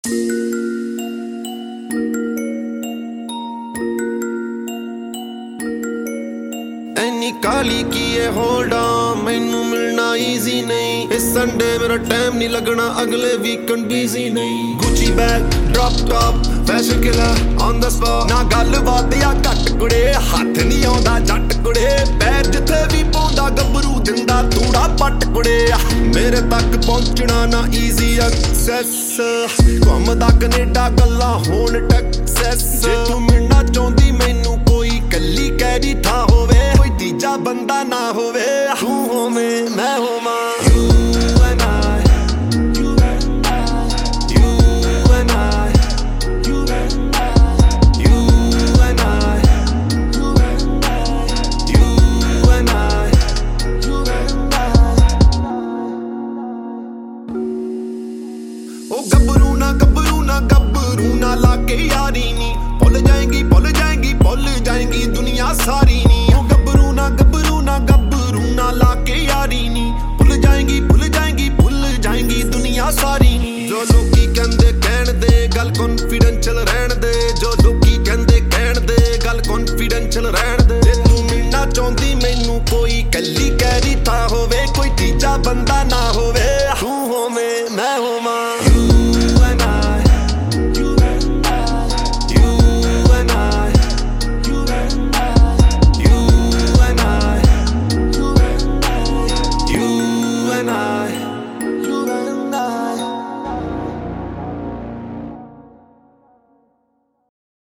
ਐਨੀ ਕਾਲੀ ਕੀ ਏ ਹੋਲਡਾ ਮੈਨੂੰ ਮਿਲਣਾ ਈਜ਼ੀ ਨਹੀਂ। ਇਸ ਸੰਡੇ ਮੇਰਾ ਟਾਈਮ ਨਹੀਂ ਲੱਗਣਾ, ਅਗਲੇ ਵੀਕਐਂਡ ਬਿਜ਼ੀ ਨਹੀਂ। Gucci bag drop top fashion killer on the spot. ਨਾ ਗੱਲ ਬਾਤ ਆ ਘੱਟ ਕੁੜੇ, ਹੱਥ ਨਹੀਂ ਆਉਂਦਾ ਜੱਟ ਕੁੜੇ। ਪੈਰ ਜਿੱਥੇ ਵੀ ਪਾਉਂਦਾ ਗੱਭਰੂ ਦਿੰਦਾ ਤੂੜਾ ਪੱਟ ਕੁੜੇ। ਮੇਰੇ ਤੱਕ ਪਹੁੰਚਣਾ ਨਾ ਈਜ਼ੀ ਐਕਸੈਸ, ਘੁੰਮਦਾ ਕਨੇਡਾ ਗੱਲਾਂ ਹੋਣ ਟੈਕਸੈਸ। ਜੇ ਤੂੰ ਮਿਲਣਾ ਚਾਹੁੰਦੀ ਮੈਨੂੰ ਕੋਈ ਕੱਲੀ ਕੈਰੀ ਥਾਂ ਹੋਵੇ, ਕੋਈ ਤੀਜਾ ਬੰਦਾ ਨਾ ਹੋਵੇ। ਤੂੰ ਹੋਵੇਂ ਮੈਂ ਹੋਵਾਂ, ਗੱਭਰੂ ਨਾ ਲਾ ਕੇ ਯਾਰੀ ਨੀ। ਭੁੱਲ ਜਾਏਂਗੀ ਭੁੱਲ ਜਾਏਂਗੀ ਭੁੱਲ ਜਾਏਂਗੀ ਦੁਨੀਆ ਸਾਰੀ ਨੀ। ਗੱਭਰੂ ਨਾ ਲਾ ਕੇ ਯਾਰੀ ਨੀ।